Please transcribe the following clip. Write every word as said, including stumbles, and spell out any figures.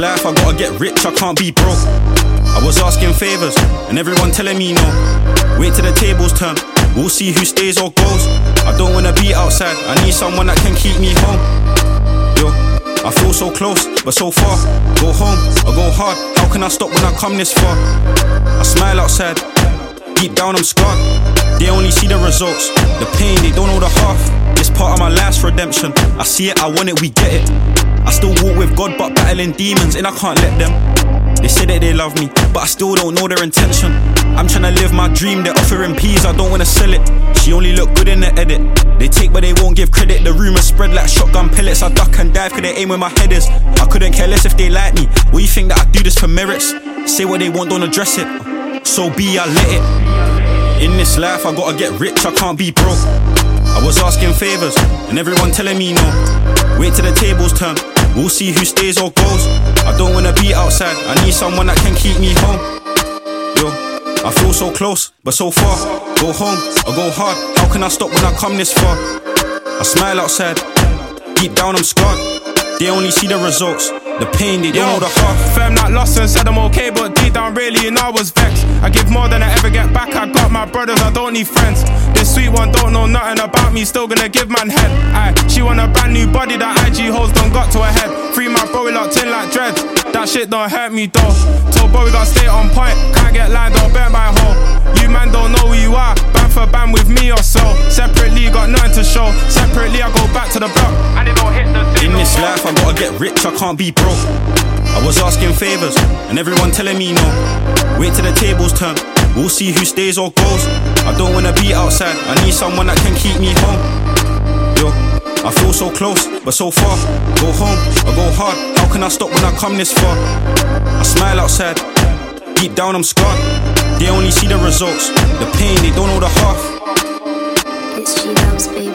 life I gotta get rich, I can't be broke. I was asking favours, and everyone telling me no. Wait till the tables turn, we'll see who stays or goes. I don't wanna be outside, I need someone that can keep me home. Yo, I feel so close, but so far. Go home, I go hard, how can I stop when I come this far? I smile outside, deep down I'm scarred. They only see the results, the pain, they don't know the half. It's part of my life's redemption, I see it, I want it, we get it. I still walk with God but battling demons and I can't let them. They say that they love me, but I still don't know their intention. I'm tryna live my dream, they're offering peas, I don't wanna sell it. She only look good in the edit. They take but they won't give credit. The rumours spread like shotgun pellets. I duck and dive cause they aim where my head is. I couldn't care less if they like me. What you think that I do this for merits? Say what they want, don't address it. So be, I let it. In this life I gotta get rich, I can't be broke. I was asking favours, and everyone telling me no. Wait till the tables turn, we'll see who stays or goes. I don't wanna be outside, I need someone that can keep me home. Yo, I feel so close, but so far. Go home, I go hard, how can I stop when I come this far? I smile outside, deep down I'm scarred. They only see the results, the pain, they don't Yo, know the heart. Fam not lost and said I'm okay, but deep down really and I was vexed. I give more than I ever get back, I got my brothers, I don't need friends. This sweet one don't know nothing about me, still gonna give man head. Aye, she want a brand new body, that I G hoes done got to her head. Free my bro, we locked in like dreads, that shit don't hurt me though. Told bro we gotta stay on point, can't get lined or burnt by a hole. You man don't know who you are, band for band with me or so. Separately got nothing to show, separately I go back to the block. And it don't hit the scene. In this life I gotta get rich, I can't be broke. I was asking favours, and everyone telling me no. Wait till the tables turn, we'll see who stays or goes. I don't wanna be outside, I need someone that can keep me home. Yo, I feel so close, but so far. Go home, I go hard, how can I stop when I come this far? I smile outside, deep down I'm scarred. They only see the results, the pain, they don't know the half. It's G-Dubs, baby.